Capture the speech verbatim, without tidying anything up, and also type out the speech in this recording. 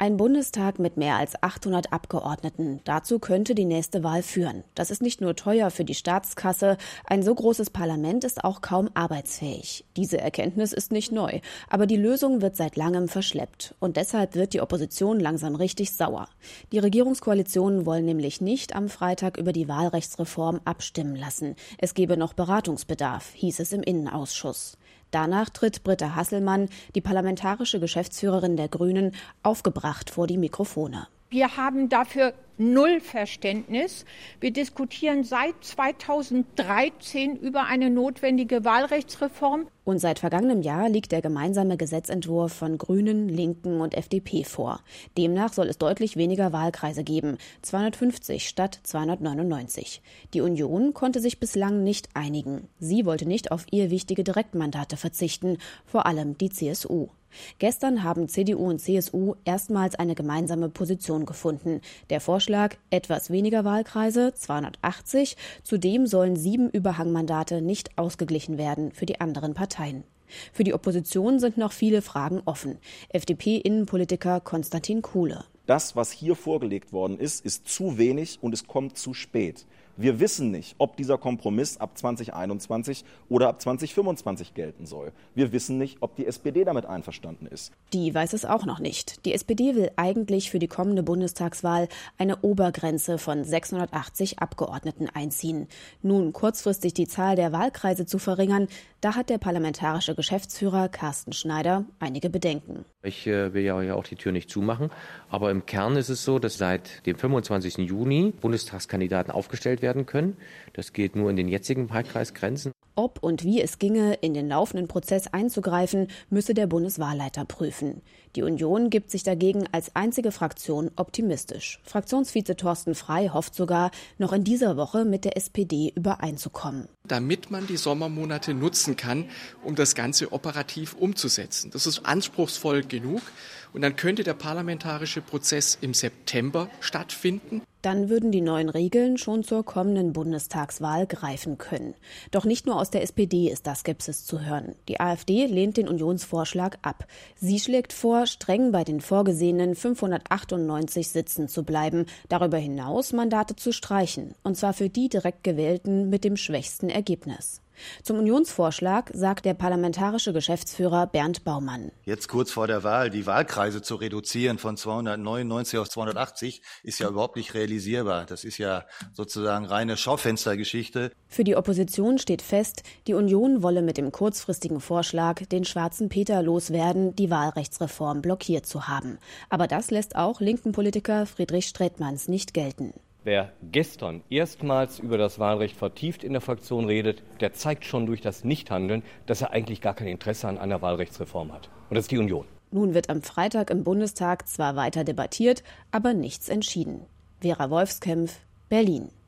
Ein Bundestag mit mehr als achthundert Abgeordneten. Dazu könnte die nächste Wahl führen. Das ist nicht nur teuer für die Staatskasse, ein so großes Parlament ist auch kaum arbeitsfähig. Diese Erkenntnis ist nicht neu, aber die Lösung wird seit langem verschleppt. Und deshalb wird die Opposition langsam richtig sauer. Die Regierungskoalitionen wollen nämlich nicht am Freitag über die Wahlrechtsreform abstimmen lassen. Es gebe noch Beratungsbedarf, hieß es im Innenausschuss. Danach tritt Britta Hasselmann, die parlamentarische Geschäftsführerin der Grünen, aufgebracht vor die Mikrofone. Wir haben dafür null Verständnis. Wir diskutieren seit zweitausenddreizehn über eine notwendige Wahlrechtsreform. Und seit vergangenem Jahr liegt der gemeinsame Gesetzentwurf von Grünen, Linken und F D P vor. Demnach soll es deutlich weniger Wahlkreise geben, zweihundertfünfzig statt zweihundertneunundneunzig. Die Union konnte sich bislang nicht einigen. Sie wollte nicht auf ihr wichtige Direktmandate verzichten, vor allem die C S U. Gestern haben C D U und C S U erstmals eine gemeinsame Position gefunden. Der Vorschlag, etwas weniger Wahlkreise, zweihundertachtzig. Zudem sollen sieben Überhangmandate nicht ausgeglichen werden für die anderen Parteien. Für die Opposition sind noch viele Fragen offen. F D P-Innenpolitiker Konstantin Kuhle. Das, was hier vorgelegt worden ist, ist zu wenig und es kommt zu spät. Wir wissen nicht, ob dieser Kompromiss ab zweitausendeinundzwanzig oder ab zweitausendfünfundzwanzig gelten soll. Wir wissen nicht, ob die S P D damit einverstanden ist. Die weiß es auch noch nicht. Die S P D will eigentlich für die kommende Bundestagswahl eine Obergrenze von sechshundertachtzig Abgeordneten einziehen. Nun kurzfristig die Zahl der Wahlkreise zu verringern, da hat der parlamentarische Geschäftsführer Carsten Schneider einige Bedenken. Ich äh, will ja auch die Tür nicht zumachen, aber im Kern ist es so, dass seit dem fünfundzwanzigsten Juni Bundestagskandidaten aufgestellt werden können. Das geht nur in den jetzigen Wahlkreisgrenzen. Ob und wie es ginge, in den laufenden Prozess einzugreifen, müsse der Bundeswahlleiter prüfen. Die Union gibt sich dagegen als einzige Fraktion optimistisch. Fraktionsvize Thorsten Frey hofft sogar, noch in dieser Woche mit der S P D übereinzukommen. Damit man die Sommermonate nutzen kann, um das Ganze operativ umzusetzen. Das ist anspruchsvoll genug. Und dann könnte der parlamentarische Prozess im September stattfinden. Dann würden die neuen Regeln schon zur kommenden Bundestagswahl greifen können. Doch nicht nur aus der S P D ist da Skepsis zu hören. Die AfD lehnt den Unionsvorschlag ab. Sie schlägt vor, streng bei den vorgesehenen fünfhundertachtundneunzig Sitzen zu bleiben, darüber hinaus Mandate zu streichen, und zwar für die direkt gewählten mit dem schwächsten Ergebnis. Zum Unionsvorschlag sagt der parlamentarische Geschäftsführer Bernd Baumann. Jetzt kurz vor der Wahl die Wahlkreise zu reduzieren von zweihundertneunundneunzig auf zweihundertachtzig ist ja überhaupt nicht realisierbar. Das ist ja sozusagen reine Schaufenstergeschichte. Für die Opposition steht fest, die Union wolle mit dem kurzfristigen Vorschlag den schwarzen Peter loswerden, die Wahlrechtsreform blockiert zu haben. Aber das lässt auch linken Politiker Friedrich Straetmans nicht gelten. Wer gestern erstmals über das Wahlrecht vertieft in der Fraktion redet, der zeigt schon durch das Nichthandeln, dass er eigentlich gar kein Interesse an einer Wahlrechtsreform hat. Und das ist die Union. Nun wird am Freitag im Bundestag zwar weiter debattiert, aber nichts entschieden. Vera Wolfskämpf, Berlin.